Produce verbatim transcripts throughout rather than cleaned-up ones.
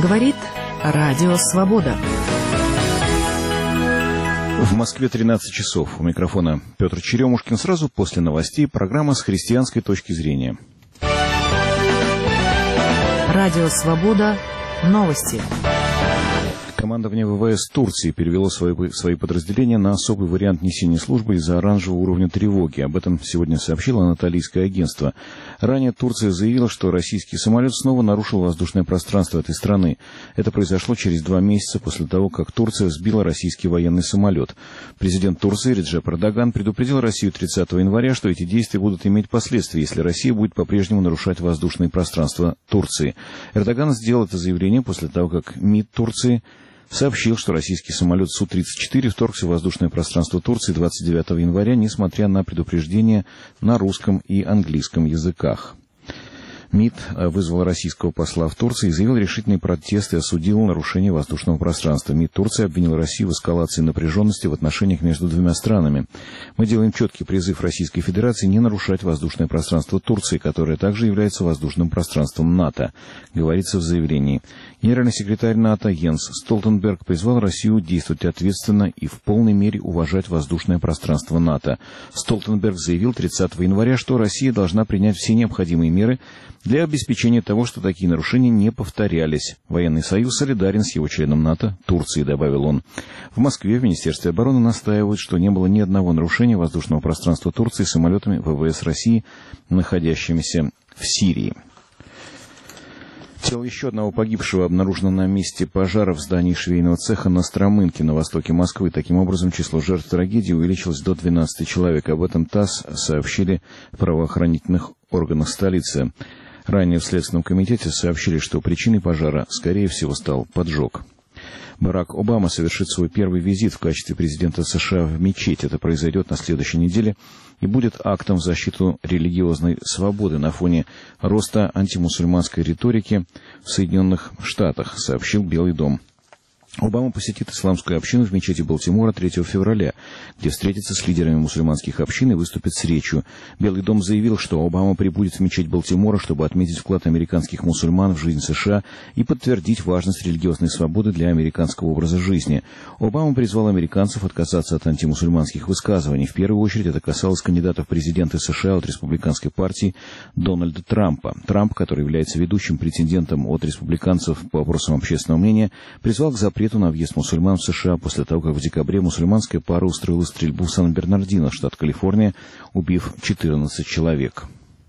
Говорит Радио Свобода. В Москве тринадцать часов. У микрофона Петр Черемушкин. Сразу после новостей программа с христианской точки зрения. Радио Свобода. Новости. Командование ВВС Турции перевело свои, свои подразделения на особый вариант несения службы из-за оранжевого уровня тревоги. Об этом сегодня сообщило анатолийское агентство. Ранее Турция заявила, что российский самолет снова нарушил воздушное пространство этой страны. Это произошло через два месяца после того, как Турция сбила российский военный самолет. Президент Турции Реджеп Эрдоган предупредил Россию тридцатого января, что эти действия будут иметь последствия, если Россия будет по-прежнему нарушать воздушное пространство Турции. Эрдоган сделал это заявление после того, как МИД Турции сообщил, что российский самолет Су тридцать четыре вторгся в воздушное пространство Турции двадцать девятого января, несмотря на предупреждения на русском и английском языках. МИД вызвал российского посла в Турции и заявил решительный протест и осудил нарушение воздушного пространства. МИД Турции обвинил Россию в эскалации напряженности в отношениях между двумя странами. Мы делаем четкий призыв Российской Федерации не нарушать воздушное пространство Турции, которое также является воздушным пространством НАТО, говорится в заявлении. Генеральный секретарь НАТО Йенс Столтенберг призвал Россию действовать ответственно и в полной мере уважать воздушное пространство НАТО. Столтенберг заявил тридцатого января, что Россия должна принять все необходимые меры для обеспечения того, что такие нарушения не повторялись. Военный союз солидарен с его членом НАТО, Турцией, добавил он. В Москве в Министерстве обороны настаивают, что не было ни одного нарушения воздушного пространства Турции самолетами ВВС России, находящимися в Сирии. Тело еще одного погибшего обнаружено на месте пожара в здании швейного цеха на Стромынке на востоке Москвы. Таким образом, число жертв трагедии увеличилось до двенадцати человек. Об этом ТАСС сообщили в правоохранительных органах столицы. Ранее в Следственном комитете сообщили, что причиной пожара, скорее всего, стал поджог. Барак Обама совершит свой первый визит в качестве президента США в мечеть. Это произойдет на следующей неделе и будет актом в защиту религиозной свободы на фоне роста антимусульманской риторики в Соединенных Штатах, сообщил Белый дом. Обама посетит исламскую общину в мечети Балтимора третьего февраля, где встретится с лидерами мусульманских общин и выступит с речью. Белый дом заявил, что Обама прибудет в мечеть Балтимора, чтобы отметить вклад американских мусульман в жизнь США и подтвердить важность религиозной свободы для американского образа жизни. Обама призвал американцев отказаться от антимусульманских высказываний. В первую очередь это касалось кандидата в президенты США от республиканской партии Дональда Трампа. Трамп, который является ведущим претендентом от республиканцев по вопросам общественного мнения, призвал к запрету на въезд мусульман в США после того, как в декабре мусульманская пара устроила стрельбу в Сан-Бернардино, штат Калифорния, убив четырнадцать человек.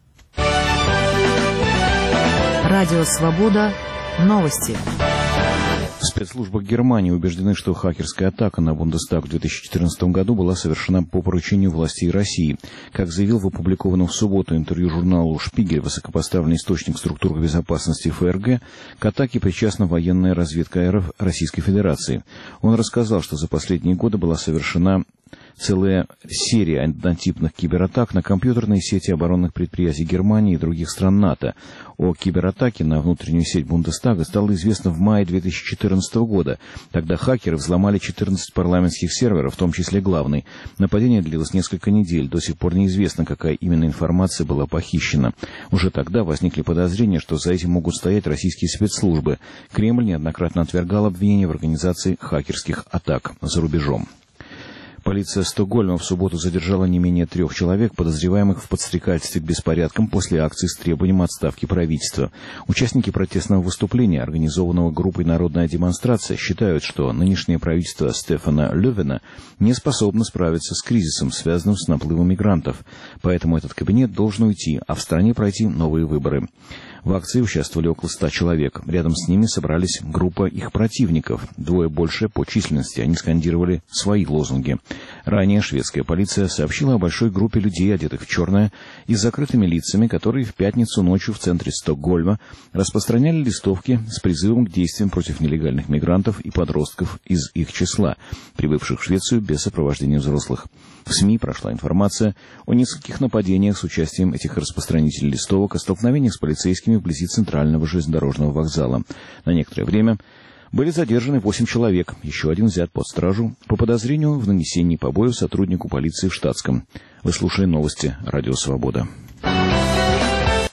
Радио Свобода. Новости. В спецслужбах Германии убеждены, что хакерская атака на Бундестаг в две тысячи четырнадцатом году была совершена по поручению властей России. Как заявил в опубликованном в субботу интервью журналу «Шпигель» высокопоставленный источник структур безопасности ФРГ, к атаке причастна военная разведка РФ Российской Федерации. Он рассказал, что за последние годы была совершена целая серия однотипных кибератак на компьютерные сети оборонных предприятий Германии и других стран НАТО. О кибератаке на внутреннюю сеть Бундестага стало известно в мае две тысячи четырнадцатого года. Тогда хакеры взломали четырнадцать парламентских серверов, в том числе главный. Нападение длилось несколько недель. До сих пор неизвестно, какая именно информация была похищена. Уже тогда возникли подозрения, что за этим могут стоять российские спецслужбы. Кремль неоднократно отвергал обвинения в организации хакерских атак за рубежом. Полиция Стокгольма в субботу задержала не менее трех человек, подозреваемых в подстрекательстве к беспорядкам после акции с требованием отставки правительства. Участники протестного выступления, организованного группой «Народная демонстрация», считают, что нынешнее правительство Стефана Лёвена не способно справиться с кризисом, связанным с наплывом мигрантов. Поэтому этот кабинет должен уйти, а в стране пройти новые выборы. В акции участвовали около ста человек. Рядом с ними собрались группа их противников, двое больше по численности. Они скандировали свои лозунги. Ранее шведская полиция сообщила о большой группе людей, одетых в черное, и с закрытыми лицами, которые в пятницу ночью в центре Стокгольма распространяли листовки с призывом к действиям против нелегальных мигрантов и подростков из их числа, прибывших в Швецию без сопровождения взрослых. В СМИ прошла информация о нескольких нападениях с участием этих распространителей листовок, о столкновениях с полицейскими вблизи центрального железнодорожного вокзала. На некоторое время были задержаны восемь человек, еще один взят под стражу по подозрению в нанесении побоев сотруднику полиции в штатском. Вы слушали новости «Радио Свобода».